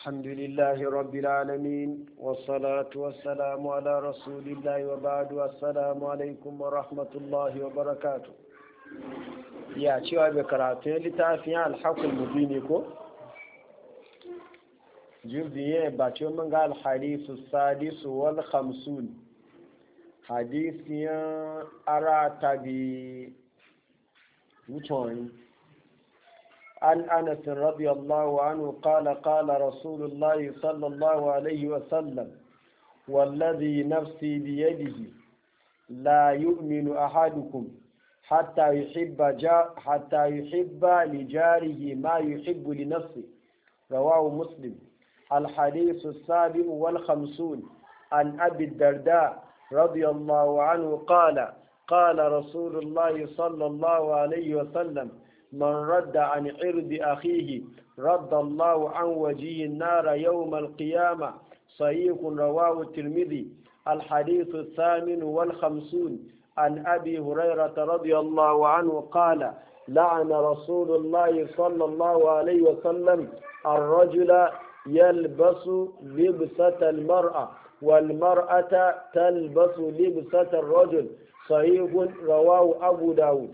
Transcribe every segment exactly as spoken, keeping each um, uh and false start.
الحمد لله رب العالمين والصلاة والسلام على رسول الله وبعد والسلام عليكم ورحمة الله وبركاته يا شباب بكراتين لتعفيان الحق المبينكم جزئية باتيو من قال الحديث السادس والخمسون حديث يا أراتبي وطن عن أنس رضي الله عنه قال قال رسول الله صلى الله عليه وسلم والذي نفسي بيده لا يؤمن أحدكم حتى يحب جا حتى يحب لجاره ما يحب لنفسه رواه مسلم. الحديث السابع والخمسون عن أبي الدرداء رضي الله عنه قال قال رسول الله صلى الله عليه وسلم من رد عن عرض أخيه رد الله عن وجهه النار يوم القيامة صحيح رواه الترمذي. الحديث الثامن والخمسون عن أبي هريرة رضي الله عنه قال لعن رسول الله صلى الله عليه وسلم الرجل يلبس لبسة المرأة والمرأة تلبس لبسة الرجل صحيح رواه أبو داود.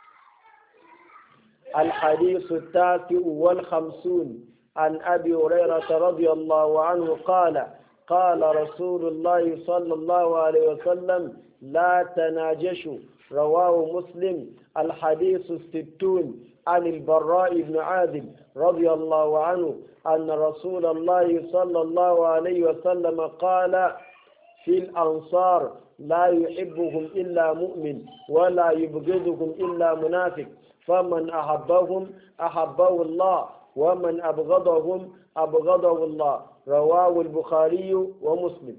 الحديث التاسع والخمسون عن أبي هريرة رضي الله عنه قال قال رسول الله صلى الله عليه وسلم لا تناجشوا رواه مسلم. الحديث الستون عن البراء بن عازب رضي الله عنه أن رسول الله صلى الله عليه وسلم قال في الأنصار لا يحبهم إلا مؤمن ولا يبغضهم إلا منافق فمن أحبهم أحبه الله ومن أبغضهم أبغضه الله رواه البخاري ومسلم.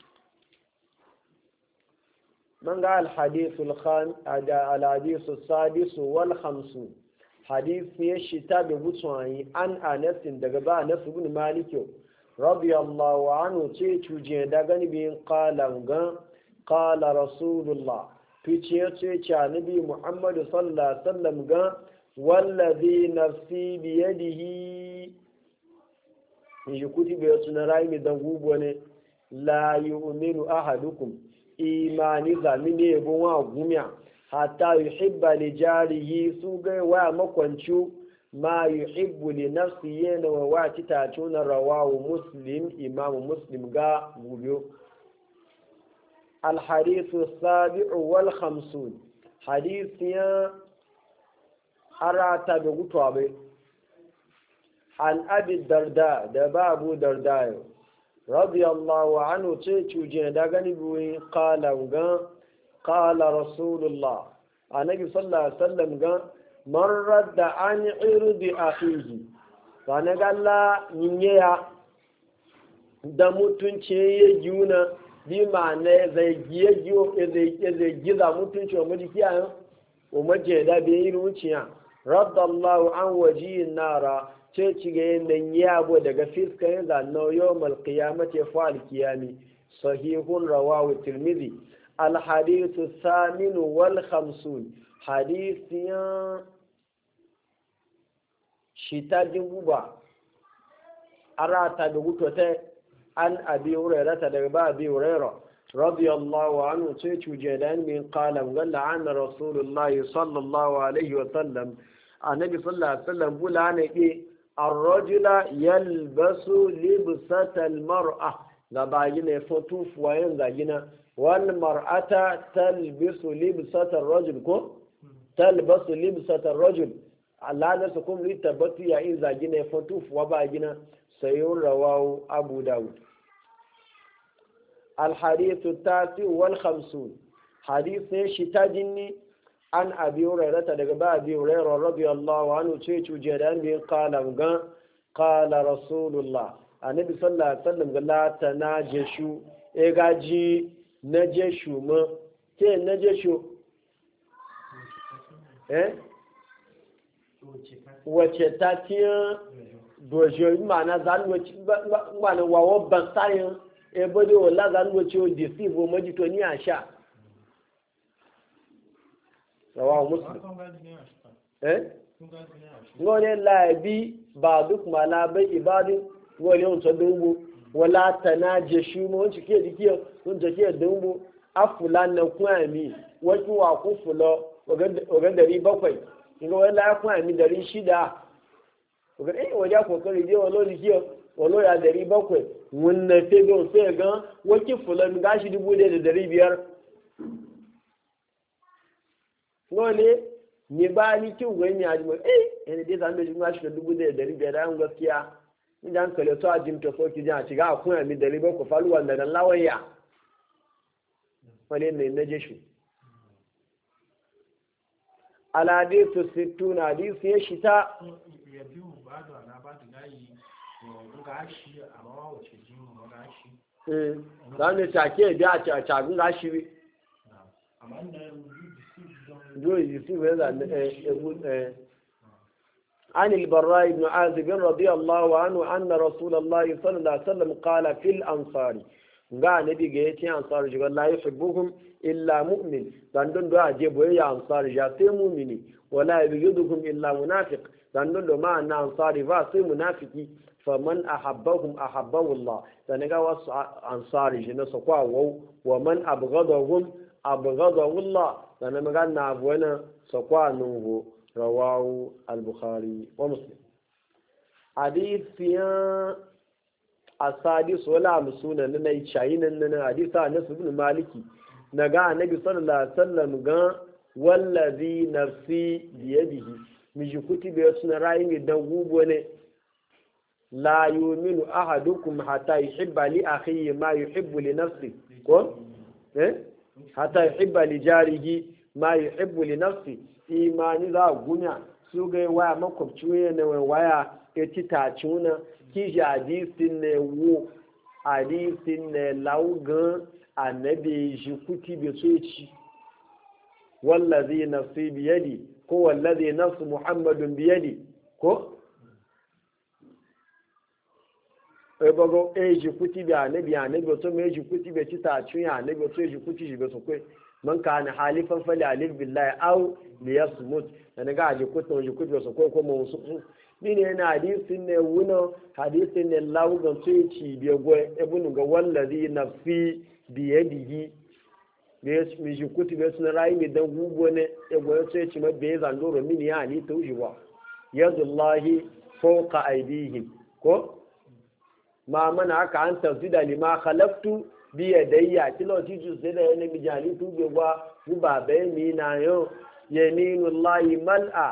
من قال الحديث الخام الحديث السادس والخمسون حديث يشتا بوتواني عن أنس دغبا أنس بن مالك رضي الله عنه تيجو دغني بين قال قال رسول الله ficiyar ce ce annabi Muhammadu sallallahu alaihi wasallam ga wallazi nafsi biyadihi yi kuti bai suna rai mi dan gubo ne la yu'minu ahadukum imani zami ne bon wa gumiya hatta yuhibba li jarihi su ga wa makwancu ma yuhibbu li nafsi yana wa wa ta tuna rawahu muslim imamu muslim ga gubiyo. الحديث السابع والخمسون حديث يا أرات بغطوة عن أبي الدرداء دبا أبو درداء رضي الله عنه تيتو جندغني بوين قال قال رسول الله النبي صلى الله عليه وسلم قال من رد عن عرض أخيه فأنا قال لا نميا دمتنشي يجونا bi ma'ana zai giye giyo zai giza mutunci wa majiki a yan wa majeda bai yi ruciya raddallahu an waji nara ce ci ga yin yabo daga fiska yin zanna yau malkiya mace fa alkiyami sahihun rawahu tirmidhi. alhadithu saminu wal khamsun hadithiyan shita jinguba arata da gutote عن أبي هريرة دغبا أبي هريرة رضي الله عنه تيجو جدان من قال قال عن رسول الله صلى الله عليه وسلم النبي صلى الله عليه وسلم بقول عن إيه الرجل يلبس لبسة المرأة غباجنا فتوف وين غاجنا والمرأة تلبس لبسة الرجل كو تلبس لبسة الرجل الله نسكم لتبتي يا إن غاجنا فتوف وباجنا سيور رواه أبو داود. الحديث التاسع والخمسون حديث شتاجني عن أبي هريرة دغبا أبي هريرة رضي الله عنه تيجو جدان بين قال قال رسول الله النبي صلى الله عليه وسلم قال لا تناجشوا إيجاجي نجشوا ما تي نجشوا إيه وشتاتيا dojo mana zanwoci mana wawo ban sayin ebe da wala zanwoci o deceive o majito ni asha rawa muslim eh ngone la bi ba duk mala bai ibadin wani on to dumbo wala tanaje shi mo on cike dikiyo on cike dumbo afulan na kwami wani wa ku fulo waga dari bakwai inga wala kwami dari shida waga eh waja kokari je walo dikiyo walo ya dari bakwai wannan sai ga sai ga waki fulan gashi dubu da dari biyar wale ni ba ni kin gwen ya ji eh ene dai zan da jin gashi da dubu da dari biyar an gaskiya idan kale to ajin to foki jan ci ga kun mi dari bakwai faluwa da nan lawaya wale ne na je shi alhadithu sittuna hadisi ya shita ya biyu ba da na ba da gayi gashi amma wace jin gashi eh dan ne take biya a cagun gashi bi amma da do yi su be da eh عن البراء بن عازب رضي الله عنه أن رسول الله صلى الله عليه وسلم قال في الأنصار قال نبي جيتي أنصار جل لا يحبهم إلا مؤمن دندن دعاء جبوا يا أنصار جاتي مؤمني ولا يبغضهم إلا منافق دندن ما أن أنصار فاسي منافقي فمن أحبهم أحبه الله دنجا وس أنصار جنا سقوا ومن أبغضهم أبغضه الله دنجا قال نعبونا سقوا نوه رواه البخاري ومسلم حديث يا السادس ولا مسونا نني شاين نن حديث انس بن مالك نغا النبي صلى الله عليه وسلم غا والذي نفسي بيده مiji kutibe suna rayin dan gubo ne la yu'minu ahadukum hatta yuhibba li akhihi ma yuhibbu li nafsihi ko eh hatta yuhibba li jarihi ma yuhibbu li nafsihi imani za gunya su ga waya makwabci ne waya ya ci tacuna ki hadisin ne wo hadisin ne laugan annabi shi kuti be so ci wallazi nafsi bi yadi ko wallazi nafsu muhammadun bi yadi ko e bago e shi kuti bi annabi annabi to me shi kuti be ci tacuna annabi to shi kuti shi be so kai man kana halifan fali alif billahi aw liyasmut dan ga ji kuto ji kuto so ko ko mo su ni ne na hadisin ne wuno hadisin ne lawu ga sai ci biye go ebunu ga wallazi nafsi bi yadihi be mi ji kuto be sun rai mi dan gugo ne e go sai ci ma be zan doro mini ya ni tauji wa yadullahi fawqa aydihim ko ma mana aka an tafsida lima khalaqtu bí ẹ̀dẹ̀ yìí àti lọ́ọ̀ títù sílẹ̀ ẹni méjì àní tó gbé wá fún bàbá mi náà yóò yẹ nínú láyé mọ́lá.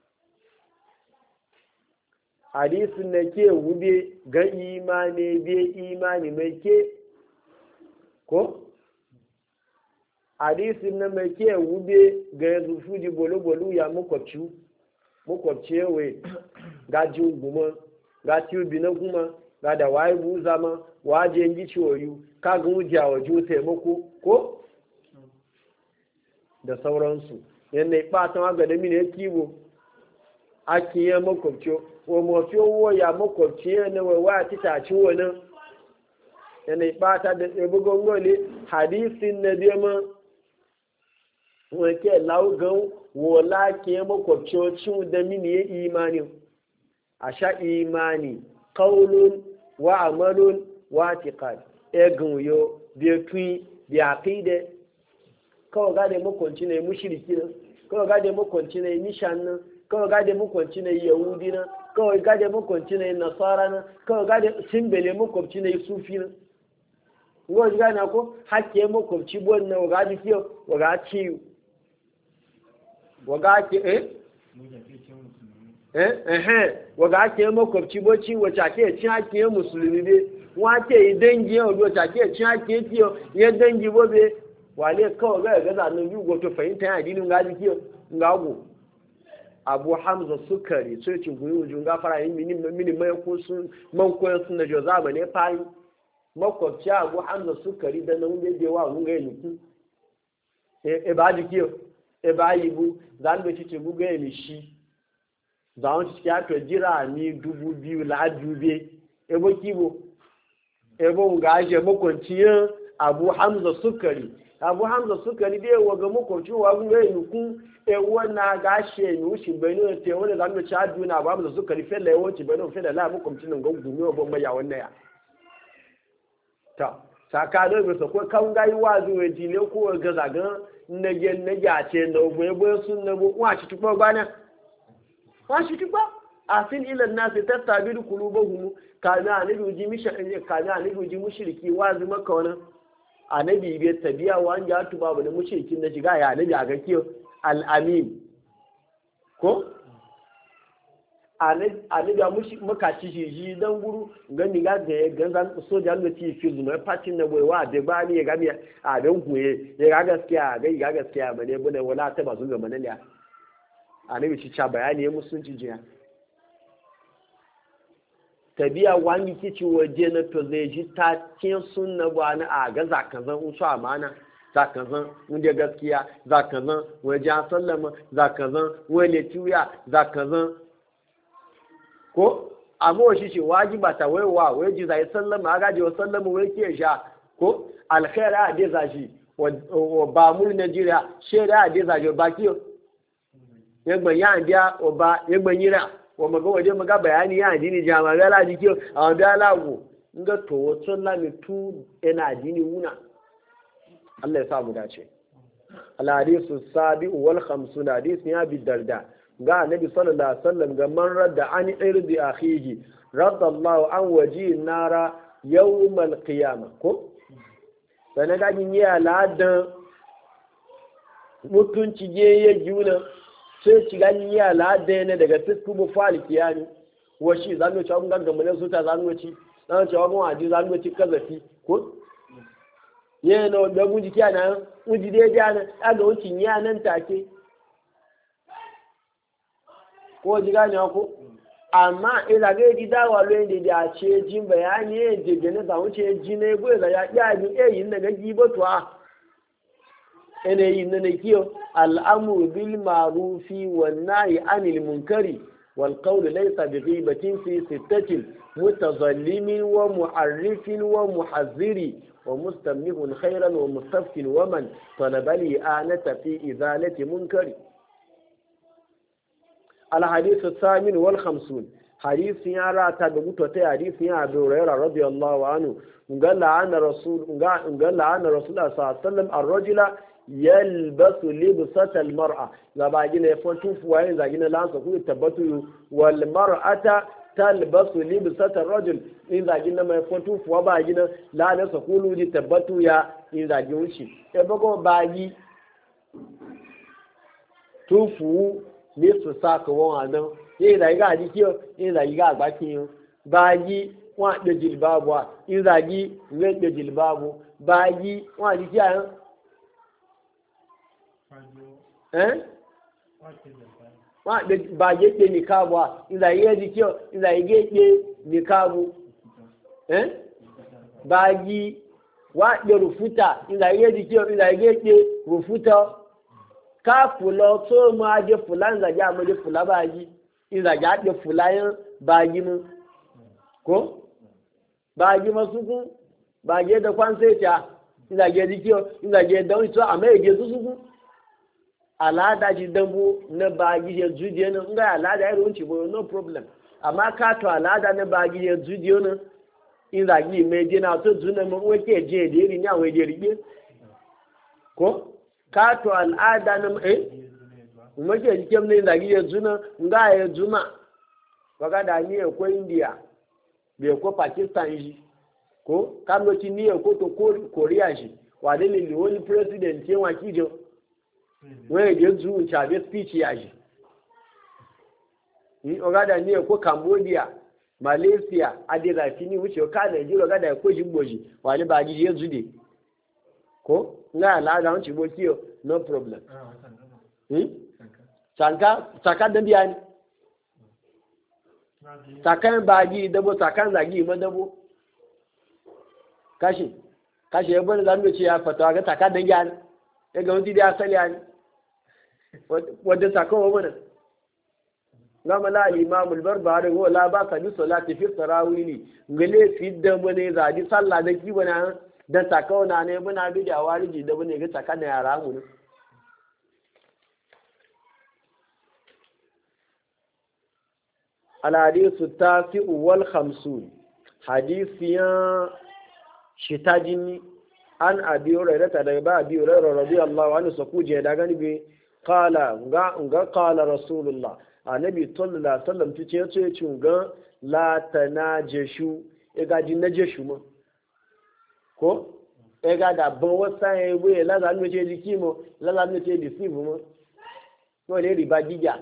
àdísù na ké wúbe gan imani bí imani mai ké ko àdísù na mai ké wúbe gan yanzu fuji bolo-bolo ya makwabci makwabci yawai gajin guma ga tiyobi na guma ga da waye buza ma waje yi ciwoyu ka ga wujiya wa ju taimako ko da sauransu yadda ya ɓata ma ga da mini ya kibo a kiye makwabci wa mafi owo ya makwabci ya na waiwa ta taci wani yadda ya ɓata da tsebi gongole hadisin na dema wake laugan wola kiye makwabci cin da mini ya imani a sha imani kaulun wa amalun wa tiqad egun yo bi tui bi aqide ko ga de mo kontine mushriki na ko ga de mo kontine nishan na ko ga de mo kontine yahudi na ko ga de mo kontine nasara na ko ga de simbele mo kontine sufi na ngo ga na ko hakke mo konci bon na ga di kiyo ga ci ga ki eh eh eh waga ake makwabci bocci wacce ake cin ake musulmi be wace yi dangi yau wacce ake cin ake tiyo ya dangi bobe wale kawai ga ga zanen yi goto fahimta yana dinin gaji kiyo ngago abu hamza sukari so cin kuyi wujun gafara yin mini mini mai ko sun man koyar sun da jo zamane fayi makwabci abu hamza sukari da nan da dewa mun ga yi e ba ji kiyo e ba yi bu zan be ci bu ga yi shi zawon ciki ya to jira ni dubu biyu la'adube ebo kibo ebo nga aje makwanciyar abu hamza sukari abu hamza suka ni dai wa ga makwabci wa gun yayi ku e wana ga she ni ushi beno te wani zan mu cha duna ba mu suka ni fella yawanci beno fella la makwabci nan ga gumi ba mai ya wannan ya ta saka da ba ko kan gai wa zuwa jile ko ga zagan na ge na ya ce da boye boye sun na bo wa ci tukwa bana wa ci tukwa asin ila nas tattabil qulubuhum kana anabi ji misha kana anabi ji mushriki wa zuma ka wannan anabi bai tabiya wa an ya tuba ba da mushrikin na shiga ya anabi a ga kiyo al-amin ko anabi ga muka ci shi shi dan guru gani ga ga ganzan soja ne ci fi zuma fatin na boyewa da ba ni ya ga mi a dan kuye ya ga gaskiya ga ga gaskiya ba ne bune wala ta ba zunga manaliya anabi ci cha bayani ya musunci jiya tabiya wani kici waje na to zai ji ta cin sunna ba na a ga zakazan usu amana zakazan wanda gaskiya zakazan waje sallama zakazan wale tuya zakazan ko amma shi shi wajiba ta waiwa wai ji zai sallama aga ji sallama wai ke sha ko alkhaira da zashi wa ba mu Nigeria sheda da zashi ba kiyo yagban ya andiya oba yagban yira wa maga waje maga bayani ya addini jama'a ga laji kiyo a wanda lago nga to wato lami tu ina addini wuna Allah ya sa mu dace al hadisu sabi wal khamsun hadis ya bi darda ga annabi sallallahu alaihi wasallam ga man radda an irdi akhihi radda Allah an waji nara yawm al qiyamah ko sanan ga yin ya ladan mutunci je ya juna sai ci gani ya lada ne daga fisku bu faliki yani wa shi zan yi cewa gangan mun su ta zan wuci zan cewa mun aji zan wuci kazafi ko ye no da mun ji kana mun ji dai jana aga wucin ya nan take ko ji gani ko amma ila ga ji dawa lo ne da ce jin bayani e je gane za wuce ji ne go da ya ya ni e yin daga gibo to a ene yin ne kiyo الأمر بالمعروف والنهي عن المنكر والقول ليس بغيبة في ستة متظلم ومعرف ومحذر ومستمنه خيرا ومستفك ومن طلب الإعانة في إزالة منكر. الحديث الثامن والخمسون حديث يارا تبغوتو حديث يا أبي هريرة رضي الله عنه قال لعن رسول قال لعن رسول الله صلى الله عليه وسلم الرجل yalbasu libsatal mar'a zaba gina ya fatu fuwaye zagina lansa ku tabbatu wal mar'ata talbasu libsatal rajul in zagina mai fatu fuwa ba gina la na sakulu di tabbatu ya in zagi wuce e bago bayi tufu ni su saka won anan yi da ga di kiyo in zagi ga agba kiyo bayi wa de jilbabu in zagi ne de jilbabu bayi wa di kiyo eh wa ba yake nikabu ila yeji kio ila yeke nikabu eh ba yi wa de rufuta ila yeji kio ila yeke rufuta ka fulo to ma je fulan za ja ma je fula ba yi ila ja de fulayin ba yi mu ko ba yi masu ku ba je da kwanse ta ila yeji kio ila je da to amma je su su alada ji dambu na bagi ya judiyo na nga alada ya runci bo no problem amma ka to alada na bagi ya judiyo na in da gi me je na to juna mo wake je de ri nya we de ri ko ka to alada na eh mo ke ji kem ne da gi ya juna nga ya juma waga da ni ko India be ko Pakistan ji ko kando ti ni ko to Korea ji wa de le woni president ye wa kijo wọ́n èdè zu ìṣàbẹ̀ speech yàjì ní ọ̀gádà ní ẹ̀kọ́ Cambodia Malaysia adérafi ní wíṣẹ́ ọ̀ká Nàìjíríà ọ̀gádà ẹ̀kọ́ ìṣìgbòjì wà ní bàájí yé zùdè kó ńlá àlàáda ń ṣìgbò kí o no problem ṣàká dẹ́bí ya ni ṣàká ń bàájí dẹ́bó ṣàká ń zàgí ìmọ̀ dẹ́bó káṣí káṣí ẹgbẹ́ ní lámìlẹ̀ ya fàtọ̀ àgẹ́ ṣàká dẹ́bí ya ni ẹgbẹ́ wọn ti dé asẹ́lẹ̀ ya ni wadda sakawa mana gama la al-imam barbari wa la ba ka bi salati fi tarawili ngale fi da bane zadi sallah da ki bana dan takauna ne muna bi da wariji da bane ga takana yara mu ne al-hadithu tasi'u wal khamsun hadithiyan shitajini an abi hurairah daga ba abi hurairah radiyallahu anhu sakuje da gani be qala ga ga qala rasulullah annabi sallallahu alaihi wasallam tuce yace ce ga la tanajashu e ga din najashu ma ko e ga da bon wasa e we la za nu ce dikimo la za nu ce deceive mo ko le riba dija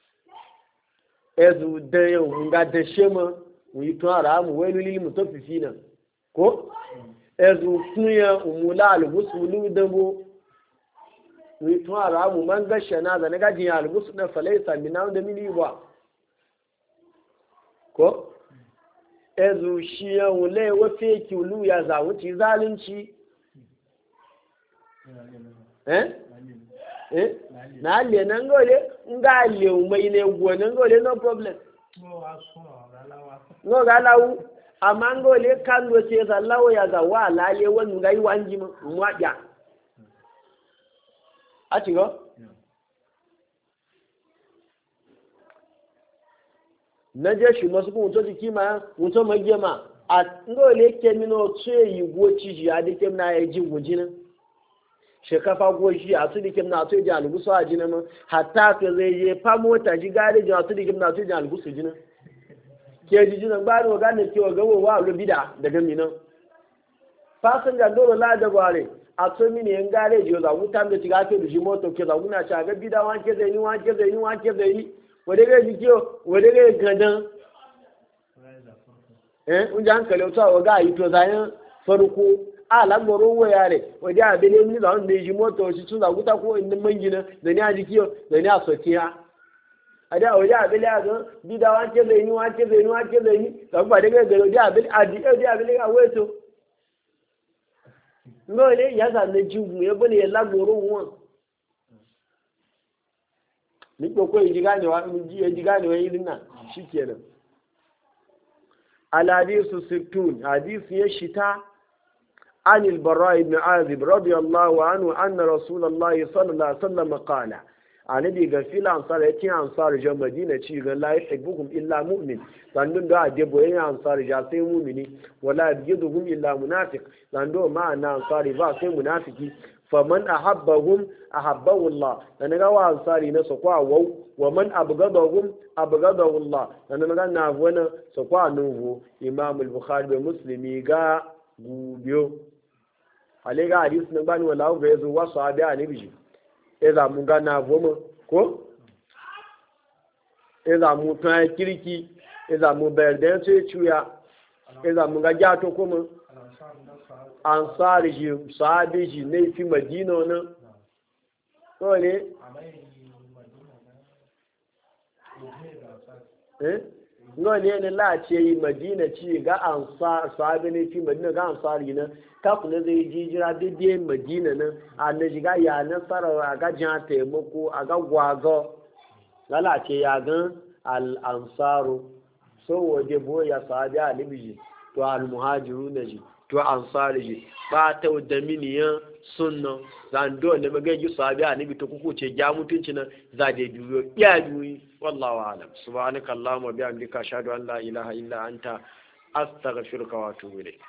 ezu de yo nga de shema wi to ara mu we lili mutafifina ko ezu kunya umula al-musulu dabo wi to ara mu man gashana da na gajin al-musu da falaisa mina da mini ba ko ezu shiya wule wa feki ulu ya za wuci zalunci eh eh na le nan gole nga le mai ne gwo nan gole no problem no ga lawu amma ngole kan do ce za lawo ya za wa laye wannan gai wanji mu waja a ci go na je shi masu kun to jiki ma muto magema a ngole ke mino ce yi goci ji a dike na ya ji gujina shekafa goshi a su dike na to ji algusu a jina ma hatta ka zai je fa mota ji gare ji a su dike na to ji algusu jina ke ji jina ba no ga ne ke ga wa lo bida daga minan fasin ga dole la da bare a to mini en gare ji za wuta me ti ga ke ji moto ke za guna cha ga bida wan ke zai ni wan ke zai ni wan ke zai ni wade ga jikiyo wade ga gadan eh unja hankali to wa ga yi to zayan farko a lagboro wayare wade a bele ni za ne ji moto shi tun za wuta ko in mangina da ni a jikiyo da ni a sokiya ada wade a bele ga bida wan ke zai ni wan ke zai ni wan ke zai ni da ba daga ga wade a bele a di wade a bele ga weto ngole ya za ne jiwu ya bane ya lagboro won ni ko yi gane wa mun ji yi gane wa irin nan shikenan al hadisu sittun hadisi ya shita an al bara ibn azib radiyallahu anhu anna rasulullahi sallallahu alaihi wasallam qala anabi ga fil ansar yace ansar ja madina ci ga la yuhibbuhum illa mu'min sannan da ade boyen ansar ja sai mu'mini wala yajiduhum illa munafiq sannan ma na ansari ba sai munafiki faman ahabbahum ahabbahu Allah dan ga wa ansari na su kwa wau wa man abgadahum abgadahu Allah dan ga na wana su kwa nuhu imam al-bukhari da muslimi ga gubiyo ale ga hadisi na bani wala ga yazo wa sahabi annabi eza mun ga na voma ko eza mu ta kirki eza mu berden ce chuya eza mun ga jato kuma ansari ji sahabi ji ne fi madina nan to ne eh no ne ne la ce yi madina ci ga ansar sahabi ne fi madina ga ansari nan ka kula zai ji jira daidai madina nan a na shiga ya nasara a ga jan taimako a ga gwago lala ce ya gan al ansaru so waje boya sahabi a libiji to al muhajiru na ji to ansari ji ba ta da miniyan sunna zando ne magaji sahabi a nabi to kuku ce ja mutunci nan za da biyo ya biyo wallahu alam subhanakallahumma bihamdika ashhadu an la ilaha illa anta astaghfiruka wa atubu ilayk